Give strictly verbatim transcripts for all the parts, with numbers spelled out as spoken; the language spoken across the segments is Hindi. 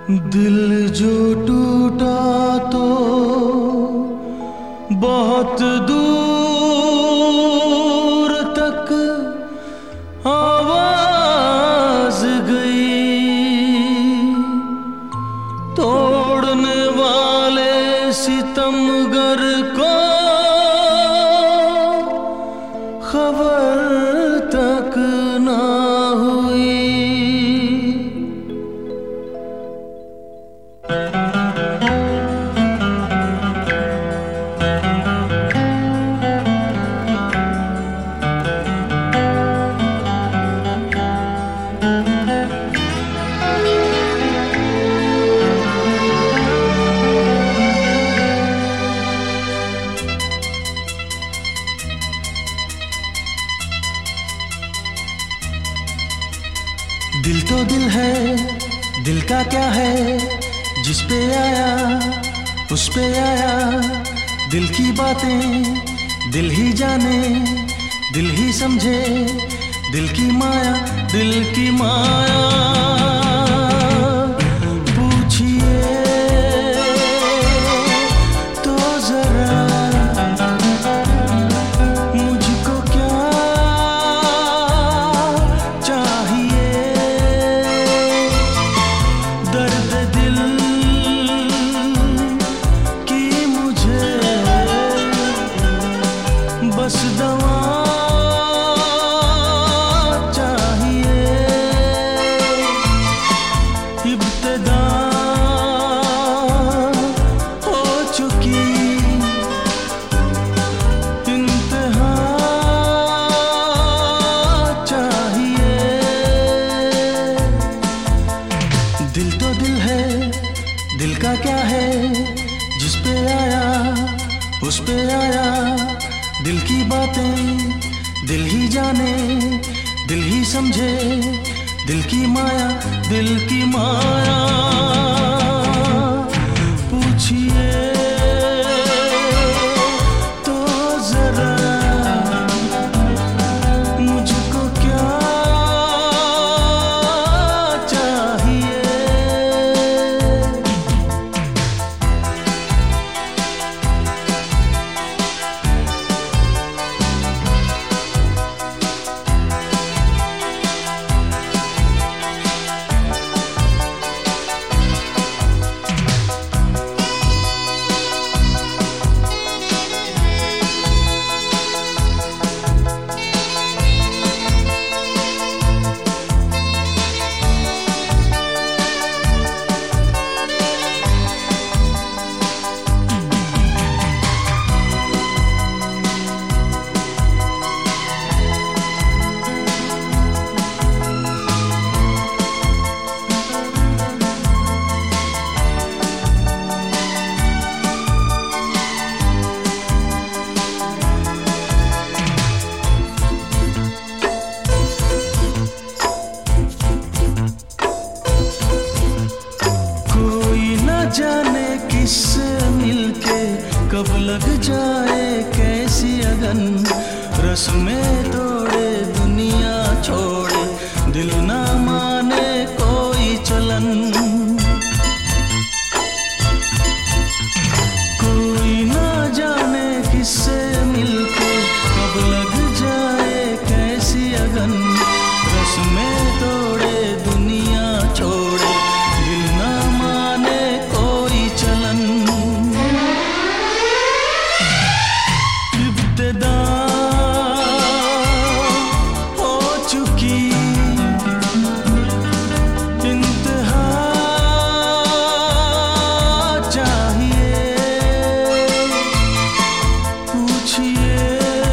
दिल जो टूटा तो बहुत दूर तक आवाज गई, तोड़ने वाले सितमगर को खबर तक ना हुई। दिल तो दिल है, दिल का क्या है, जिस पे आया उस पे आया। दिल की बातें दिल ही जाने, दिल ही समझे, दिल की माया, दिल की माया। बस दवा चाहिए, इब्तिदा हो चुकी, इंतहा चाहिए। दिल तो दिल है, दिल का क्या है, जिस पे आया उस पे आया। दिल की बातें दिल ही जाने, दिल ही समझे, दिल की माया, दिल की माया। पूछिए तो जरा मुझको क्या चाहिए। जाने किससे मिलके कब लग जाए कैसी अगन, रस्में तोड़े दुनिया छोड़े, दिल ना माने कोई चलन। कोई ना जाने किससे मिलके कब लग जाए कैसी अगन, रस्में तोड़े दुनिया छोड़े, दिल ना माने कोई चलन। इब्तिदा हो चुकी, इंतहा चाहिए। पूछिए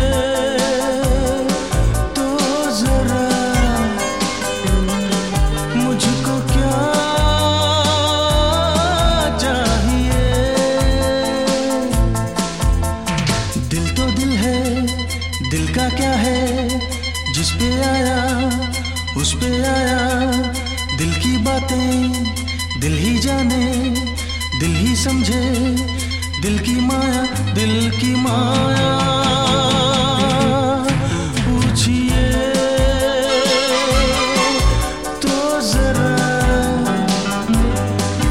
तो जरा मुझको क्या दिल का क्या है, जिस पे आया उस पे आया। दिल की बातें दिल ही जाने, दिल ही समझे, दिल की माया, दिल की माया। पूछिए तो जरा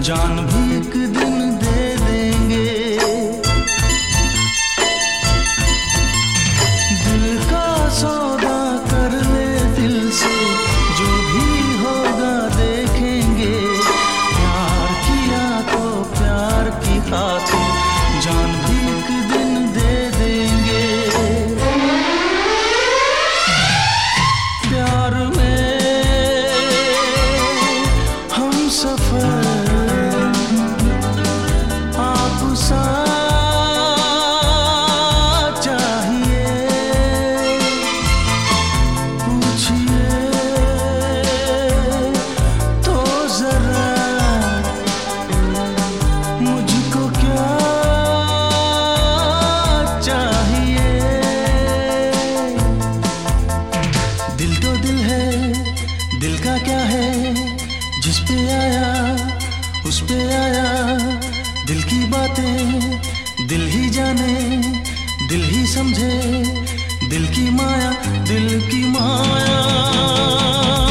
जान भी एक दिन दे देंगे। दिल का सौदा कर ले दिल से, जो भी होगा देखेंगे। प्यार किया तो प्यार की खातिर जान भी एक दिन दे देंगे। प्यार में हम सफर आप सा चाहिए, पूछिए तो जरा मुझको क्या चाहिए। दिल तो दिल है, दिल का क्या है, जिस पे आया उस पे आया। दिल की बातें दिल ही जाने, दिल ही समझे। दिल की माया, दिल की माया।